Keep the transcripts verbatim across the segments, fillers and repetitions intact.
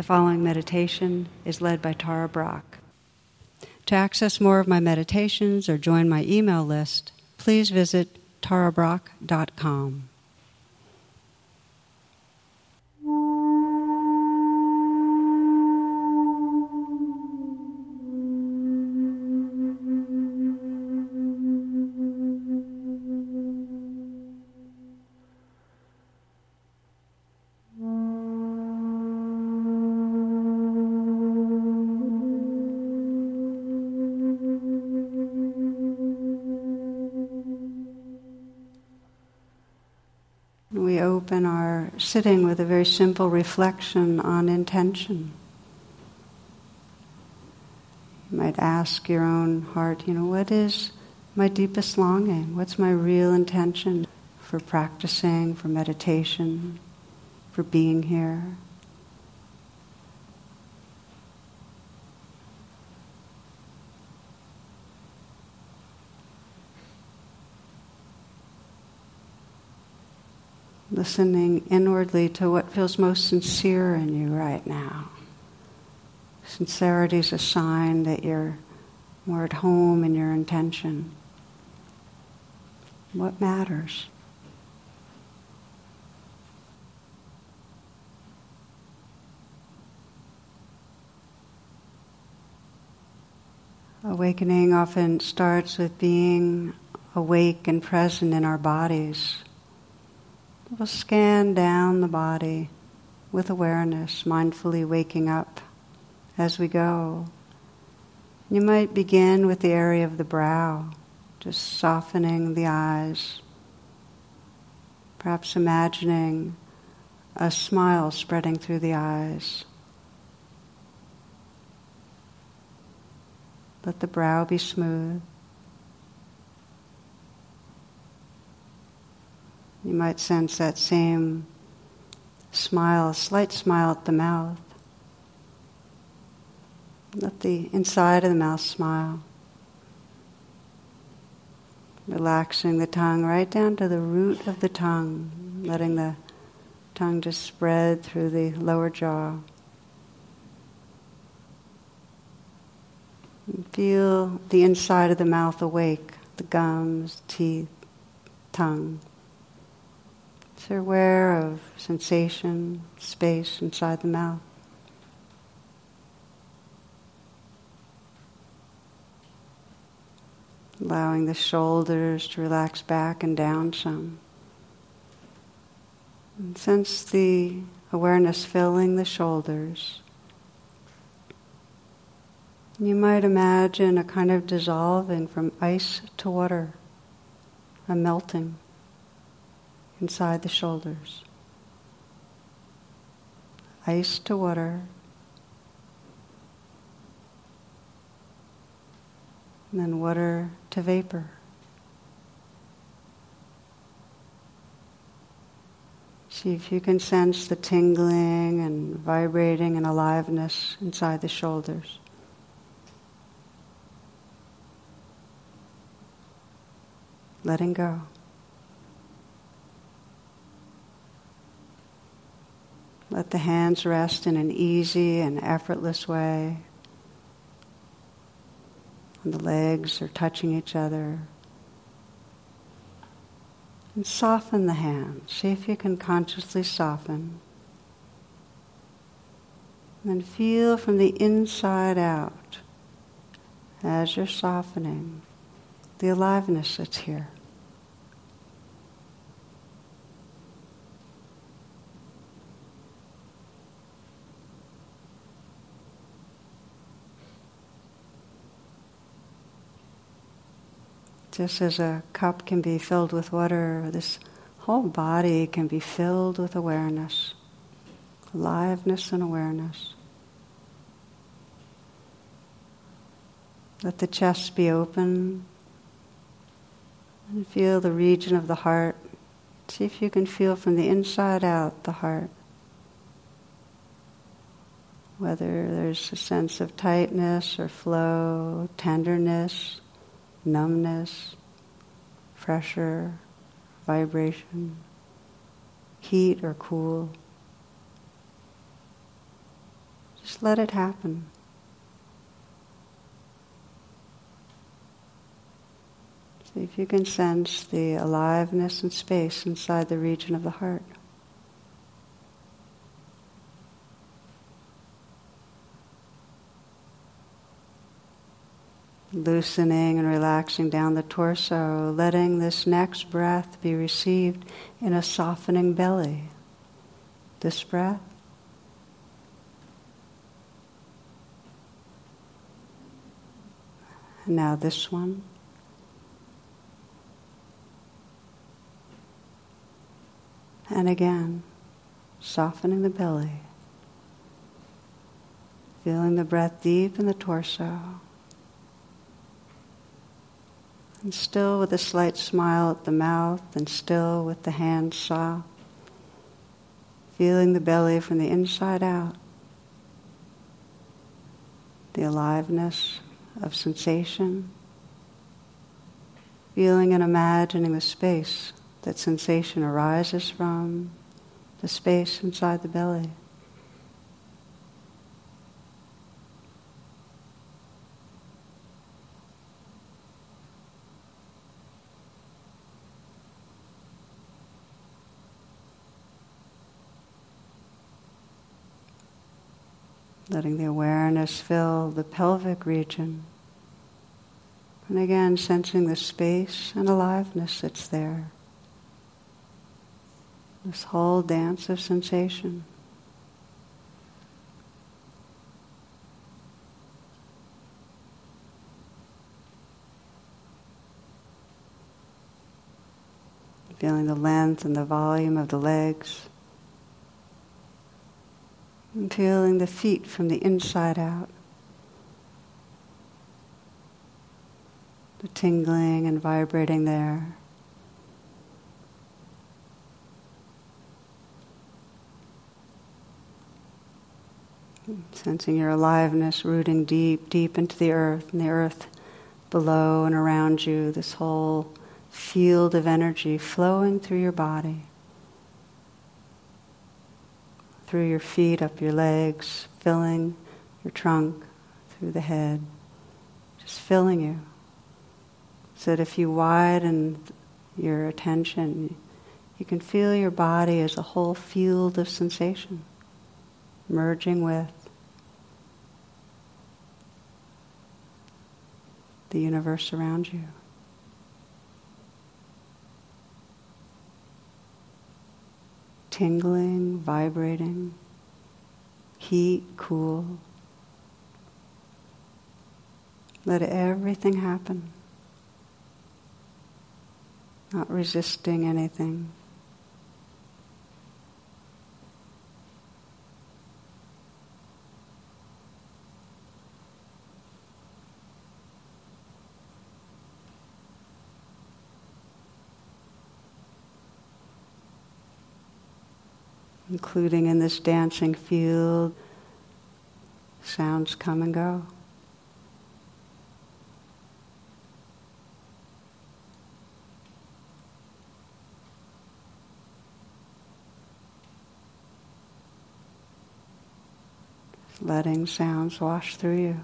The following meditation is led by Tara Brach. To access more of my meditations or join my email list, please visit tara brach dot com. We open our sitting with a very simple reflection on intention. You might ask your own heart, you know, what is my deepest longing? What's my real intention for practicing, for meditation, for being here? Listening inwardly to what feels most sincere in you right now. Sincerity is a sign that you're more at home in your intention. What matters? Awakening often starts with being awake and present in our bodies. We'll scan down the body with awareness, mindfully waking up as we go. You might begin with the area of the brow, just softening the eyes, perhaps imagining a smile spreading through the eyes. Let the brow be smooth. You might sense that same smile, a slight smile at the mouth. Let the inside of the mouth smile. Relaxing the tongue right down to the root of the tongue, letting the tongue just spread through the lower jaw. And feel the inside of the mouth awake, the gums, teeth, tongue. So aware of sensation, space inside the mouth. Allowing the shoulders to relax back and down some. And sense the awareness filling the shoulders. You might imagine a kind of dissolving from ice to water, a melting inside the shoulders. Ice to water. And then water to vapor. See if you can sense the tingling and vibrating and aliveness inside the shoulders. Letting go. Let the hands rest in an easy and effortless way. And the legs are touching each other. And soften the hands. See if you can consciously soften. And then feel from the inside out, as you're softening, the aliveness that's here. Just as a cup can be filled with water, this whole body can be filled with awareness, aliveness and awareness. Let the chest be open and feel the region of the heart. See if you can feel from the inside out the heart. Whether there's a sense of tightness or flow, tenderness, numbness, pressure, vibration, heat or cool. Just let it happen. See if you can sense the aliveness and space inside the region of the heart. Loosening and relaxing down the torso, letting this next breath be received in a softening belly. This breath. And now this one. And again, softening the belly. Feeling the breath deep in the torso. And still with a slight smile at the mouth, and still with the hands soft. Feeling the belly from the inside out. The aliveness of sensation. Feeling and imagining the space that sensation arises from, the space inside the belly. Letting the awareness fill the pelvic region. And again, sensing the space and aliveness that's there. This whole dance of sensation. Feeling the length and the volume of the legs. And feeling the feet from the inside out. The tingling and vibrating there. Sensing your aliveness rooting deep, deep into the earth, and the earth below and around you, this whole field of energy flowing through your body. Through your feet, up your legs, filling your trunk, through the head, just filling you. So that if you widen your attention, you can feel your body as a whole field of sensation, merging with the universe around you. Tingling, vibrating, heat, cool. Let everything happen. Not resisting anything. Including in this dancing field, sounds come and go. Letting sounds wash through you.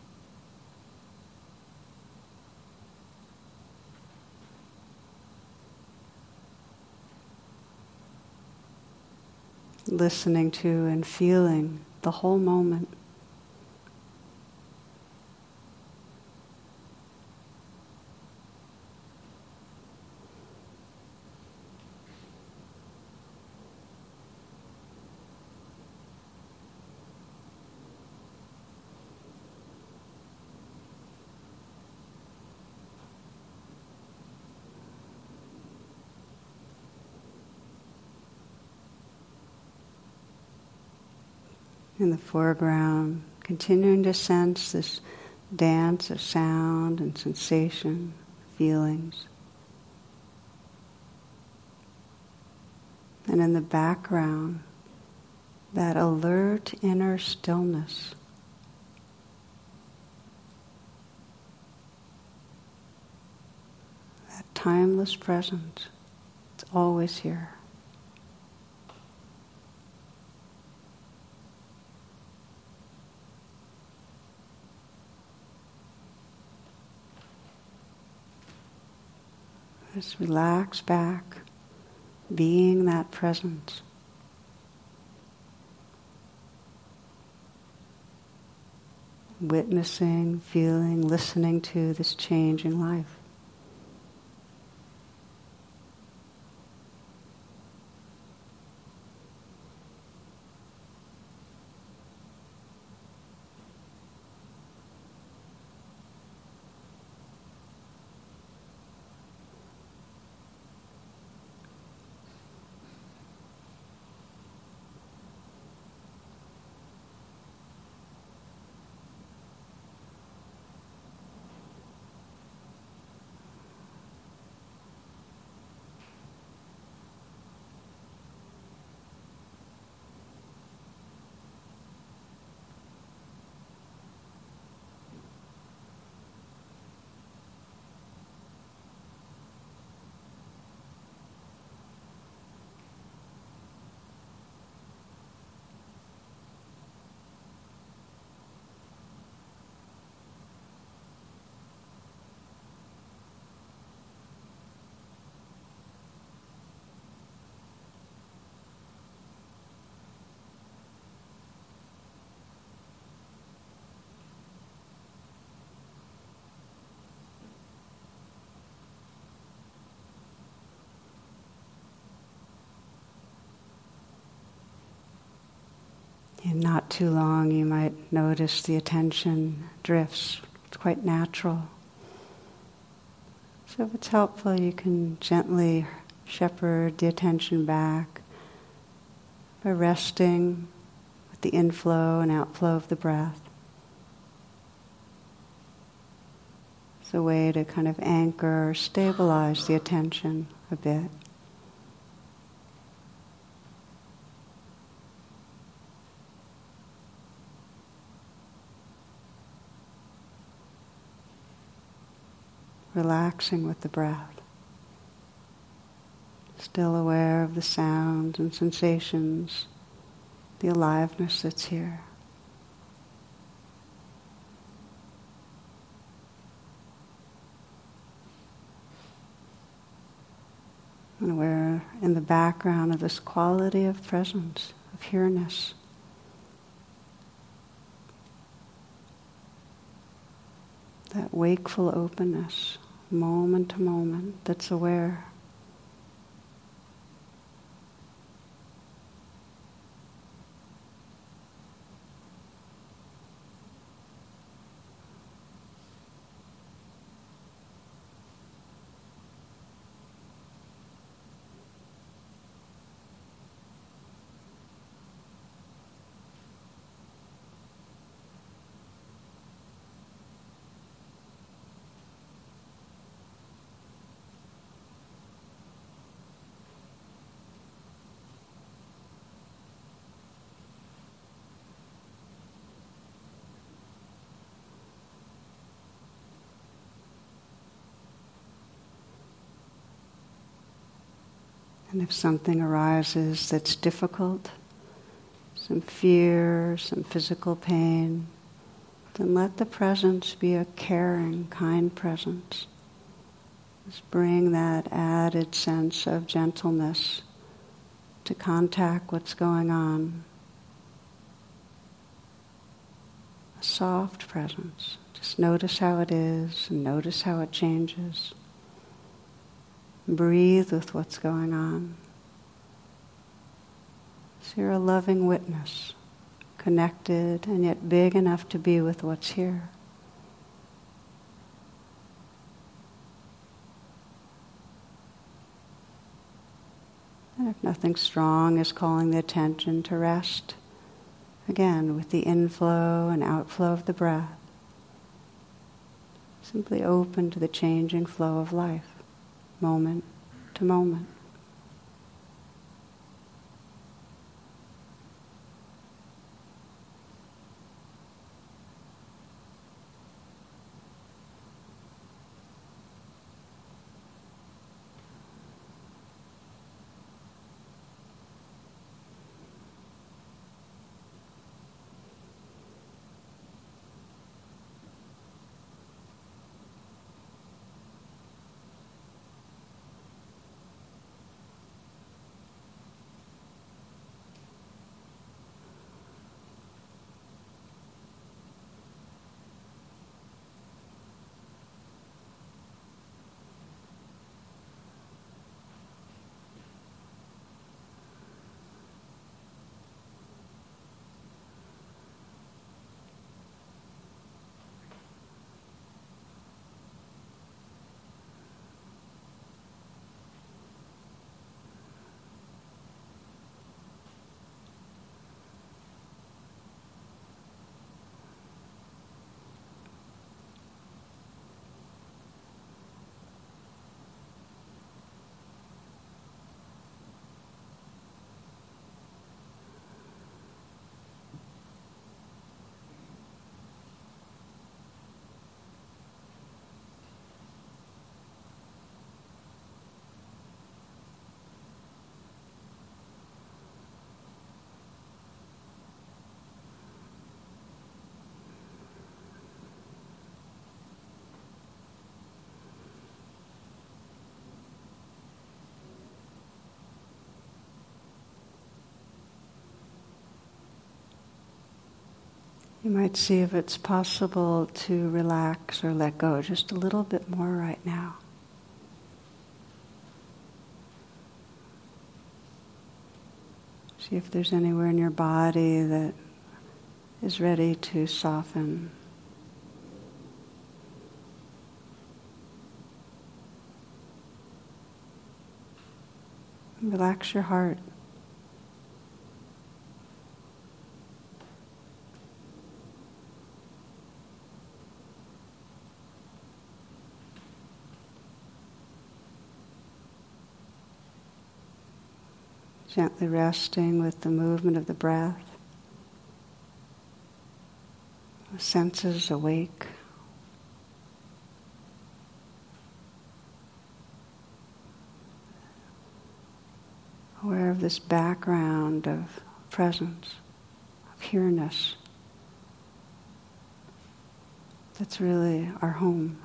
Listening to and feeling the whole moment. In the foreground, continuing to sense this dance of sound and sensation, feelings. And in the background, that alert inner stillness. That timeless presence, it's always here. Just relax back, being that presence. Witnessing, feeling, listening to this changing life. In not too long, you might notice the attention drifts. It's quite natural. So if it's helpful, you can gently shepherd the attention back by resting with the inflow and outflow of the breath. It's a way to kind of anchor or stabilize the attention a bit. Relaxing with the breath, still aware of the sounds and sensations, the aliveness that's here. And we're in the background of this quality of presence, of here-ness. That wakeful openness, moment to moment, that's aware. And if something arises that's difficult, some fear, some physical pain, then let the presence be a caring, kind presence. Just bring that added sense of gentleness to contact what's going on. A soft presence. Just notice how it is and notice how it changes. Breathe with what's going on. So you're a loving witness, connected and yet big enough to be with what's here. And if nothing strong is calling the attention to rest, again with the inflow and outflow of the breath, simply open to the changing flow of life. Moment to moment. You might see if it's possible to relax or let go just a little bit more right now. See if there's anywhere in your body that is ready to soften. Relax your heart. Gently resting with the movement of the breath. The senses awake. Aware of this background of presence, of here-ness. That's really our home.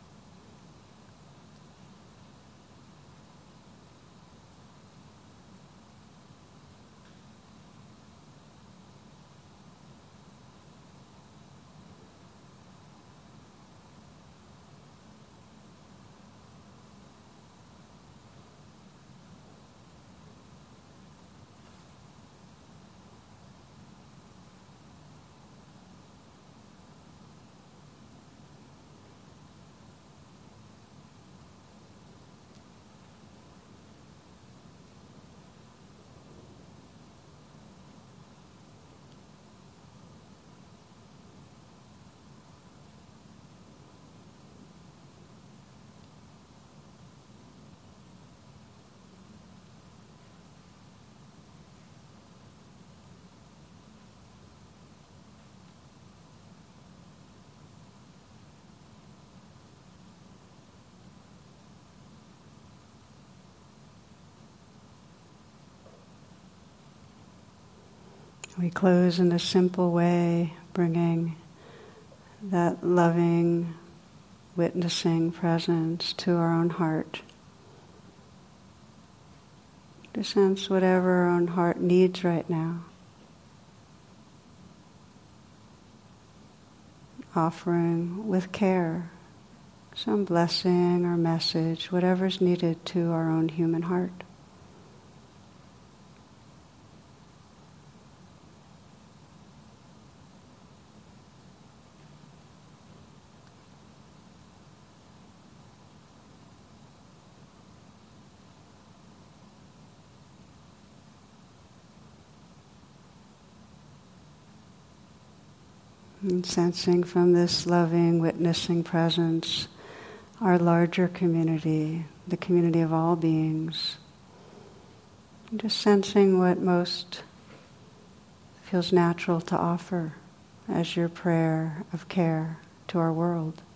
We close in a simple way, bringing that loving, witnessing presence to our own heart. To sense whatever our own heart needs right now. Offering with care some blessing or message, whatever's needed to our own human heart. And sensing from this loving, witnessing presence our larger community, the community of all beings. And just sensing what most feels natural to offer as your prayer of care to our world.